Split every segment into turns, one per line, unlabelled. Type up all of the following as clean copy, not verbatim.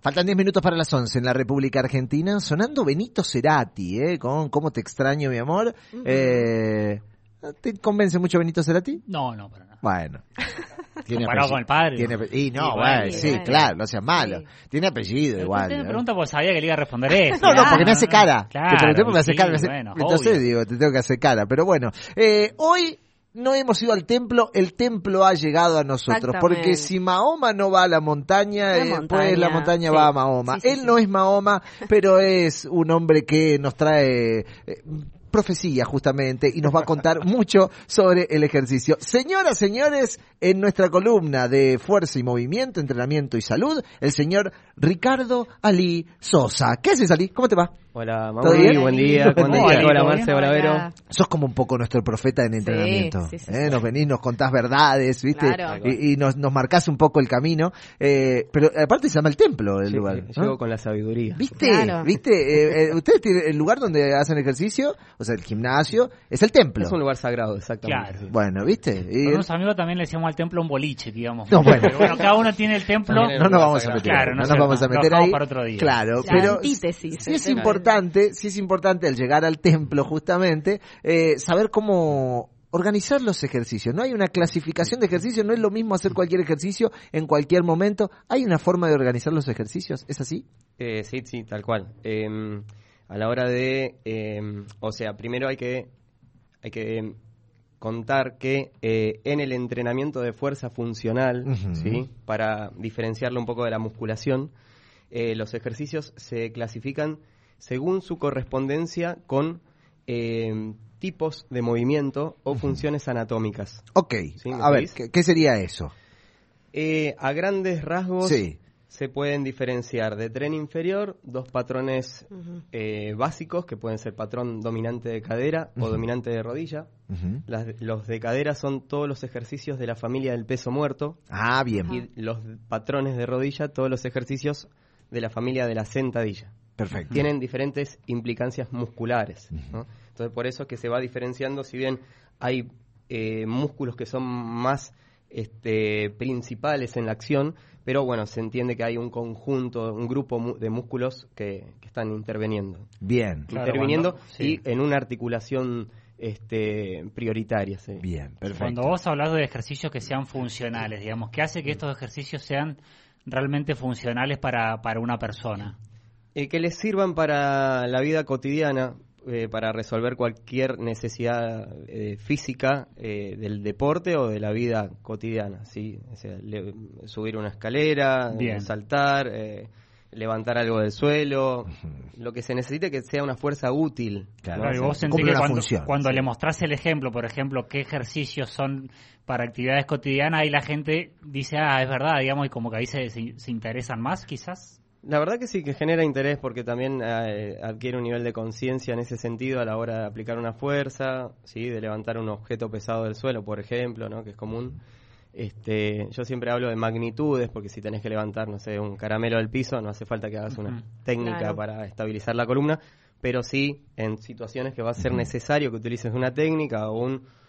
Faltan 10 minutos para las 11 en la República Argentina, sonando Benito Cerati, con Cómo te extraño, mi amor. ¿Te convence mucho Benito Cerati?
No, para nada.
Bueno.
Comparado con el padre.
Sí, claro, no seas malo. Sí. Tiene apellido igual.
Usted me pregunta porque sabía que le iba a responder eso.
No, porque me hace cara.
Claro,
te pregunté porque me hace cara.
Bueno,
entonces
obvio.
digo, te tengo que hacer cara. Pero bueno, hoy no hemos ido al templo, el templo ha llegado a nosotros. Porque si Mahoma no va a la montaña, pues la montaña va a Mahoma. Él no es Mahoma, pero es un hombre que nos trae profecía justamente y nos va a contar mucho sobre el ejercicio. Señoras, señores, en nuestra columna de Fuerza y Movimiento, Entrenamiento y Salud, el señor Ricardo Ali Sosa. ¿Qué haces, Ali? ¿Cómo te va?
Hola, Mauri, buen día. Hola, Marce, hola, Vero.
Sos como un poco nuestro profeta en entrenamiento.
Sí.
Nos venís, nos contás verdades, ¿viste?
Claro.
Y nos marcás un poco el camino. Pero aparte se llama el templo el lugar.
Llego con la sabiduría.
¿Viste?
Claro.
¿Viste? Ustedes tienen el lugar donde hacen ejercicio, o sea, el gimnasio, es el templo.
Es un lugar sagrado, exactamente.
Claro.
Sí.
Bueno, ¿viste? Y
Con unos amigos también le decíamos al templo un boliche, digamos.
No, bueno.
Pero bueno, cada uno tiene el templo.
También
no nos vamos a meter,
Claro,
no nos vamos a meter ahí.
para otro día.
Claro,
La
pero
antítesis,
sí es
el
importante al llegar al templo justamente saber cómo organizar los ejercicios. No hay una clasificación de ejercicios, no es lo mismo hacer cualquier ejercicio en cualquier momento. ¿Hay una forma de organizar los ejercicios? ¿Es así?
Sí, tal cual. A la hora de, primero hay que contar que en el entrenamiento de fuerza funcional, ¿sí? Para diferenciarlo un poco de la musculación, los ejercicios se clasifican según su correspondencia con tipos de movimiento o funciones anatómicas.
Ok,
¿Sí?
a ver, ¿qué sería eso?
A grandes rasgos
Sí.
se pueden diferenciar de tren inferior dos patrones básicos, que pueden ser patrón dominante de cadera o dominante de rodilla. Los de cadera son todos los ejercicios de la familia del peso muerto.
Ah, bien.
Y los patrones de rodilla, todos los ejercicios de la familia de la sentadilla.
Perfecto.
Tienen diferentes implicancias musculares, ¿no? Entonces, por eso es que se va diferenciando, si bien hay músculos que son más principales en la acción, pero bueno, se entiende que hay un conjunto, un grupo de músculos que están interviniendo.
Bien.
Interviniendo y en una articulación prioritaria. Sí.
Bien, perfecto.
Cuando vos hablas de ejercicios que sean funcionales, digamos, ¿qué hace que estos ejercicios sean realmente funcionales para una persona?
Que les sirvan para la vida cotidiana, para resolver cualquier necesidad física del deporte o de la vida cotidiana, ¿sí? O sea, subir una escalera, saltar, levantar algo del suelo, lo que se necesite que sea una fuerza útil.
Claro,
¿no? Y vos sentís que cuando le mostrás el ejemplo, por ejemplo, qué ejercicios son para actividades cotidianas, ahí la gente dice, es verdad, digamos, y como que ahí se interesan más, quizás.
La verdad que sí, que genera interés porque también adquiere un nivel de conciencia en ese sentido a la hora de aplicar una fuerza, ¿sí? De levantar un objeto pesado del suelo, por ejemplo, ¿no? Que es común. Yo siempre hablo de magnitudes porque si tenés que levantar, no sé, un caramelo del piso, no hace falta que hagas una técnica para estabilizar la columna, pero sí en situaciones que va a ser necesario que utilices una técnica o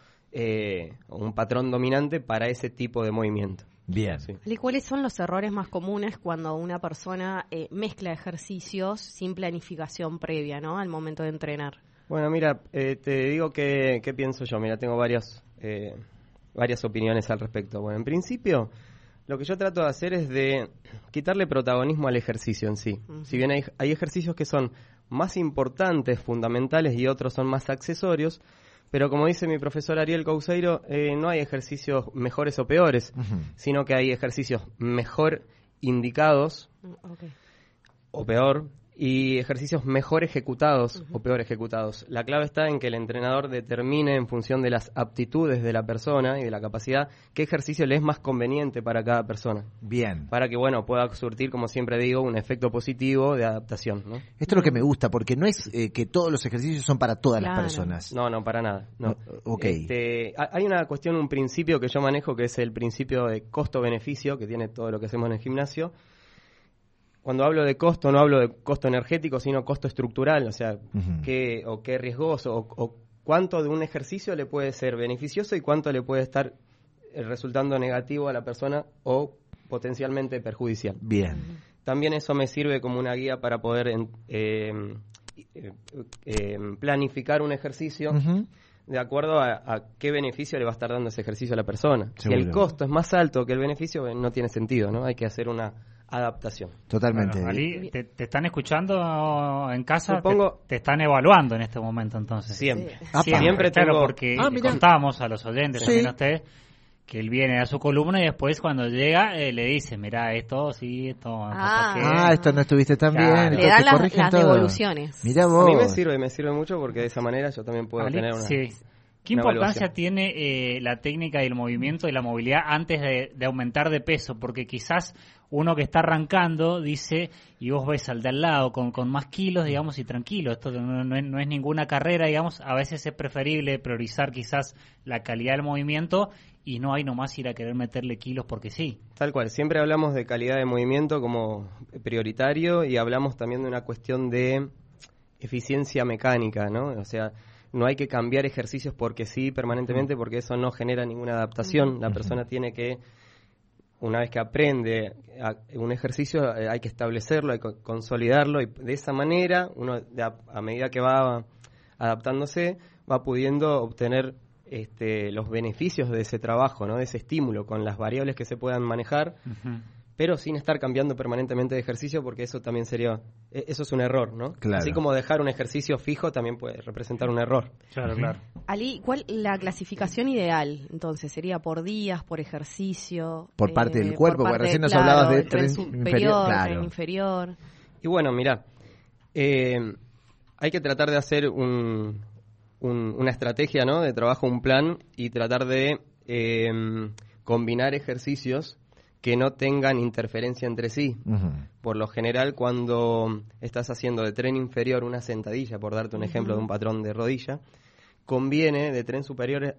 un patrón dominante para ese tipo de movimiento.
Bien.
Sí.
¿Y cuáles son los errores más comunes cuando una persona mezcla ejercicios sin planificación previa, ¿no? Al momento de entrenar?
Bueno, mira, te digo qué pienso yo. Mira, tengo varias opiniones al respecto. Bueno, en principio, lo que yo trato de hacer es de quitarle protagonismo al ejercicio en sí. Si bien hay ejercicios que son más importantes, fundamentales, y otros son más accesorios, pero como dice mi profesor Ariel Couseiro, no hay ejercicios mejores o peores, sino que hay ejercicios mejor indicados o peor, y ejercicios mejor ejecutados o peor ejecutados. La clave está en que el entrenador determine en función de las aptitudes de la persona y de la capacidad qué ejercicio le es más conveniente para cada persona.
Bien.
Para que, pueda surtir, como siempre digo, un efecto positivo de adaptación, ¿no?
Esto es lo que me gusta, porque no es que todos los ejercicios son para todas las personas.
No, para nada. No.
Okay.
Hay una cuestión, un principio que yo manejo, que es el principio de costo-beneficio, que tiene todo lo que hacemos en el gimnasio. Cuando hablo de costo, no hablo de costo energético, sino costo estructural, o sea, qué riesgoso, o cuánto de un ejercicio le puede ser beneficioso y cuánto le puede estar resultando negativo a la persona o potencialmente perjudicial.
Bien.
también eso me sirve como una guía para poder planificar un ejercicio de acuerdo a qué beneficio le va a estar dando ese ejercicio a la persona. Seguro. Si el costo es más alto que el beneficio, no tiene sentido, ¿no? Hay que hacer una adaptación.
Totalmente.
Bueno, Ali, ¿te están escuchando en casa?
Supongo...
Te están evaluando en este momento, entonces.
Siempre.
Sí. Siempre claro, porque contamos a los oyentes, también a ustedes, que él viene a su columna y después cuando llega le dice, mira, esto sí, esto...
esto no estuviste tan bien.
Le dan las devoluciones.
Mirá vos.
A mí me sirve mucho porque de esa manera yo también puedo tener una...
Sí. ¿Qué importancia tiene la técnica y el movimiento y la movilidad antes de aumentar de peso? Porque quizás uno que está arrancando dice, y vos ves al de al lado con más kilos, digamos, y tranquilo, esto no es ninguna carrera, digamos, a veces es preferible priorizar quizás la calidad del movimiento y no hay nomás ir a querer meterle kilos porque sí.
Tal cual, siempre hablamos de calidad de movimiento como prioritario y hablamos también de una cuestión de eficiencia mecánica, ¿no? O sea, no hay que cambiar ejercicios porque sí permanentemente, porque eso no genera ninguna adaptación. La persona tiene que, una vez que aprende un ejercicio, hay que establecerlo, hay que consolidarlo, y de esa manera, uno a medida que va adaptándose, va pudiendo obtener los beneficios de ese trabajo, ¿no? De ese estímulo, con las variables que se puedan manejar, pero sin estar cambiando permanentemente de ejercicio, porque eso también eso es un error, ¿no?
Claro.
Así como dejar un ejercicio fijo también puede representar un error.
Claro, claro.
Ali, ¿cuál la clasificación ideal? Entonces, ¿sería por días, por ejercicio?
Por parte del cuerpo, porque recién nos hablabas de
tren superior, tren inferior.
Y bueno, mirá, hay que tratar de hacer una estrategia, ¿no? De trabajo, un plan, y tratar de combinar ejercicios que no tengan interferencia entre sí. Por lo general, cuando estás haciendo de tren inferior una sentadilla, por darte un ejemplo de un patrón de rodilla, conviene de tren superior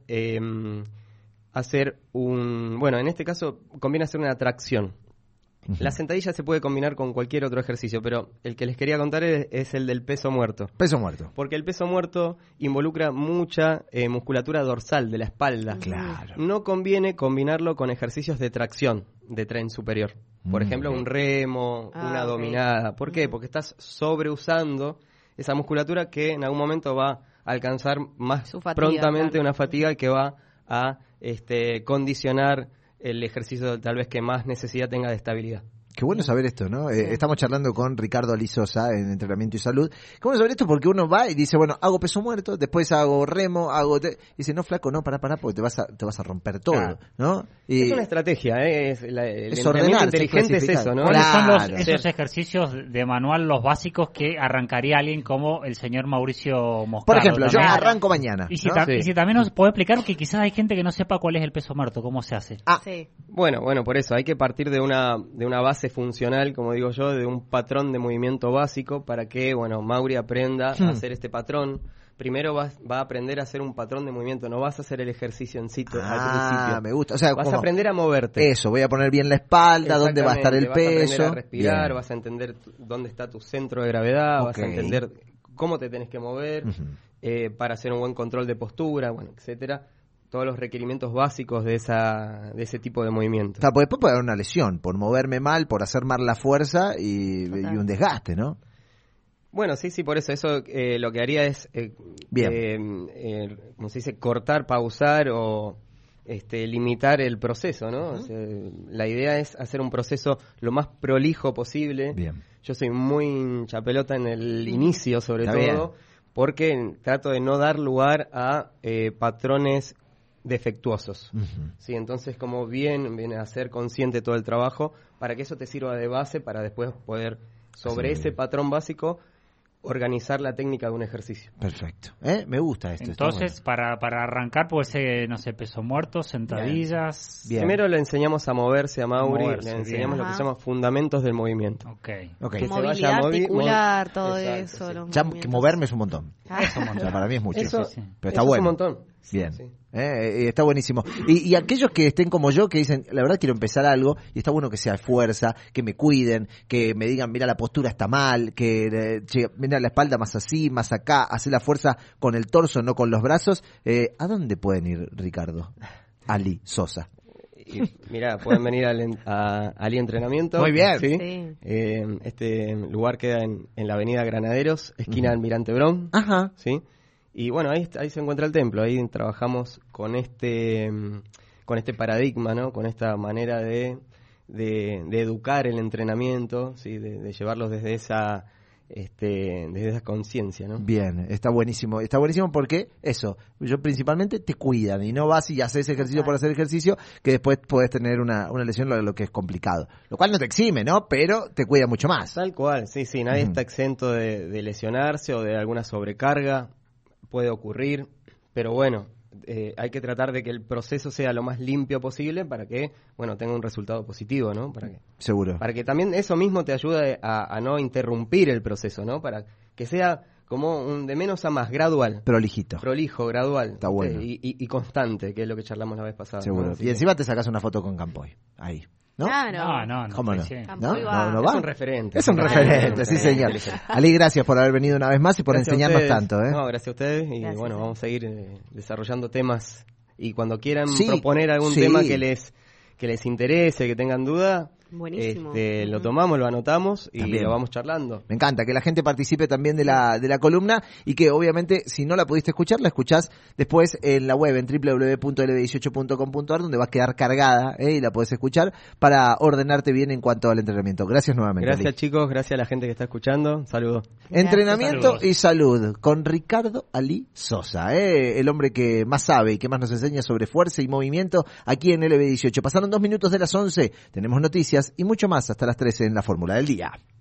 hacer en este caso conviene hacer una tracción. La sentadilla se puede combinar con cualquier otro ejercicio, pero el que les quería contar es el del peso muerto.
Peso muerto.
Porque el peso muerto involucra mucha musculatura dorsal de la espalda.
Claro.
No conviene combinarlo con ejercicios de tracción de tren superior. Por ejemplo, un remo, una dominada. ¿Por qué? Porque estás sobreusando esa musculatura que en algún momento va a alcanzar más prontamente una fatiga que va a condicionar el ejercicio tal vez que más necesidad tenga de estabilidad.
Qué bueno saber esto, ¿no? Estamos charlando con Ricardo Ali Sosa en Entrenamiento y Salud. Qué bueno saber esto porque uno va y dice, bueno, hago peso muerto, después hago remo, dice, no, flaco, no, pará, porque te vas a romper todo, claro. ¿No? Y
es una estrategia, el entrenamiento inteligente es eso, ¿no?
¿Cuáles son esos ejercicios de manual, los básicos que arrancaría alguien como el señor Mauricio Moscardo?
Por ejemplo,
también.
Yo arranco mañana.
Y si también nos puede explicar que quizás hay gente que no sepa cuál es el peso muerto, cómo se hace.
Sí.
Bueno, por eso hay que partir de una base funcional, como digo yo, de un patrón de movimiento básico para que, Mauri aprenda a hacer este patrón. Primero vas a aprender a hacer un patrón de movimiento, no vas a hacer el ejercicio en sí al principio.
Me gusta. O sea,
vas a aprender a moverte.
Eso, voy a poner bien la espalda, dónde va a estar el peso.
Vas a aprender a respirar, vas a entender dónde está tu centro de gravedad, vas a entender cómo te tenés que mover para hacer un buen control de postura, etcétera. Todos los requerimientos básicos de ese tipo de movimiento.
Porque después puede haber una lesión por moverme mal, por hacer mal la fuerza y un desgaste, ¿no?
Bueno, sí, por eso lo que haría es, como se dice, cortar, pausar o limitar el proceso, ¿no? O sea, la idea es hacer un proceso lo más prolijo posible.
Bien.
Yo soy muy hincha pelota en el inicio, sobre todo, porque trato de no dar lugar a patrones defectuosos. Sí, entonces como viene a ser consciente todo el trabajo para que eso te sirva de base para después poder sobre ese patrón básico organizar la técnica de un ejercicio.
Perfecto. Me gusta esto.
Entonces, para arrancar, puede ser, peso muerto, sentadillas.
Bien.
Primero le enseñamos a moverse a Mauri, le enseñamos lo que se llama fundamentos del movimiento.
Okay.
Que
movilidad articular, todo eso.
Sí.
Ya que moverme es un montón.
Es un montón.
Para mí es mucho.
Pero
está bueno.
Es un montón.
Bien.
Sí.
Está buenísimo. Y aquellos que estén como yo, que dicen, la verdad quiero empezar algo, y está bueno que sea fuerza, que me cuiden, que me digan, mira, la postura está mal, que mira la espalda más así, más acá, hacer la fuerza con el torso, no con los brazos. ¿A dónde pueden ir, Ricardo Ali Sosa?
Mirá, pueden venir al entrenamiento.
Muy bien.
¿sí? Este lugar queda en la avenida Granaderos, esquina Almirante Brown.
Ajá.
¿sí? Y bueno, ahí se encuentra el templo. Ahí trabajamos con este paradigma, ¿no? Con esta manera de educar el entrenamiento, ¿sí? De llevarlos desde esa conciencia, ¿no?
Bien, está buenísimo porque eso, yo principalmente te cuidan y no vas y haces ejercicio por hacer ejercicio, que después podés tener una lesión, lo que es complicado, lo cual no te exime, ¿no? Pero te cuida mucho más.
Tal cual, sí, nadie está exento de lesionarse o de alguna sobrecarga, puede ocurrir, pero bueno, hay que tratar de que el proceso sea lo más limpio posible para que, bueno, tenga un resultado positivo, ¿no?
Seguro.
Para que también eso mismo te ayude a no interrumpir el proceso, ¿no? Para que sea como de menos a más, gradual. Prolijo, gradual.
Está bueno.
Y constante, que es lo que charlamos la vez pasada.
Seguro. ¿No? Y encima te sacas una foto con Campoy, ahí. ¿No?
No.
¿Cómo no?
¿No va? Es un referente.
Es un referente, sí, señor. Ali, gracias por haber venido una vez más y por enseñarnos tanto.
No, gracias a ustedes. Y bueno, vamos a seguir desarrollando temas. Y cuando quieran proponer algún tema que les interese, que tengan duda,
buenísimo.
Lo tomamos, lo anotamos y
también
lo vamos charlando.
Me encanta que la gente participe también de la columna y que obviamente si no la pudiste escuchar, la escuchás después en la web en www.lb18.com.ar, donde va a quedar cargada y la podés escuchar para ordenarte bien en cuanto al entrenamiento. Gracias nuevamente.
Gracias,
Ali.
Chicos, gracias a la gente que está escuchando. Saludos.
Entrenamiento y salud con Ricardo Ali Sosa, el hombre que más sabe y que más nos enseña sobre fuerza y movimiento aquí en LB18. Pasaron 2 minutos de las 11, tenemos noticias y mucho más hasta las 13 en la Fórmula del Día.